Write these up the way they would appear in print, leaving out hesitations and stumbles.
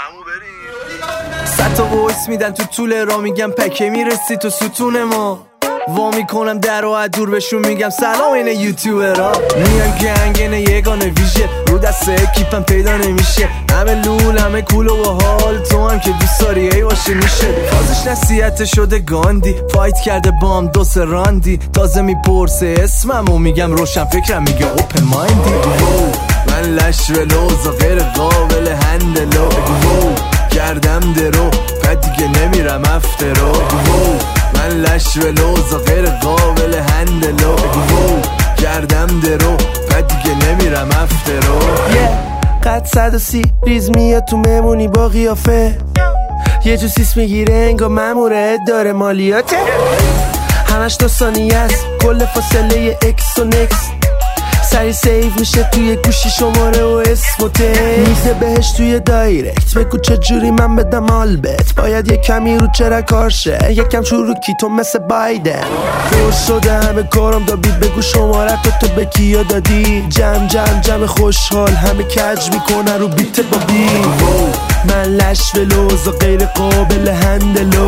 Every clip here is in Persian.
صد تا وایس میدن تو طول را میگم پکه میرسی تو ستون ما وا میکنم در و دور بهشون میگم سلام این یوتیوبرها میان گنگن یگانه ویژه رو دست اکیپم پیدا نمیشه همه لول همه کول و باحال تو هم که دوست داری ای باشه میشه تازش نصیحت شده گاندی فایت کرده بام دوست راندی تازه میپرسه اسمم و میگم روشن فکرم میگه اوپن مایندی من لش ولوز و غیر قابل هندلو کردم درو بعد دیگه نمیرم افترو من لش ولوز و غیر قابل هندلو کردم درو بعد دیگه نمیرم افترو قد 130 ریز میاد تو ممونی با قیافه یه جو سیس میگیره انگا مموره داره مالیاته همش 2 ثانیه است کل فاصله اکس و نکس سری سیف میشه توی گوشی شماره و اسم و میزه بهش توی دایرکت بگو چجوری من بدم آلبت باید یه کمی رو چرا کارشه یکم چروکی تو مثل بایدن خوش شده همه کارم دا بید بگو شماره تو به کیا دادی جمع خوشحال همه کج میکنه رو بیت با بی من لش ولوز و غیر قابل هندلو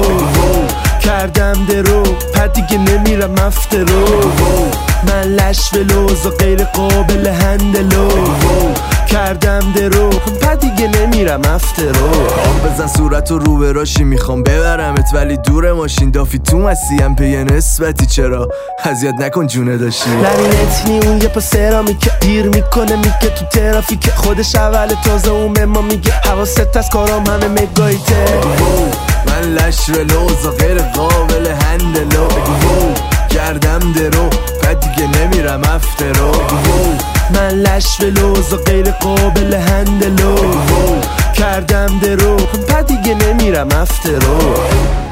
کردم درو پد دیگه نمیرم افترو من لش ولوز و غیر قابل هندلو کردم درو پد دیگه نمیرم افترو آب بزن صورت و رو براشی میخوام ببرمت ولی دور ماشین دافی تو مسیم پی نسبتی چرا اذیت نکن جونه داشتی لعنت نی اون یه پا سرامیکه دیر میکنه میگه تو ترافیک خودش اول تازه اون ما میگه حواست از کارام همه مگایته من لش ولوز و غیر قابل هندلو کردم درو بعد دیگه نمیرم افترو من لش ولوز و غیر قابل هندلو کردم درو بعد دیگه نمیرم افترو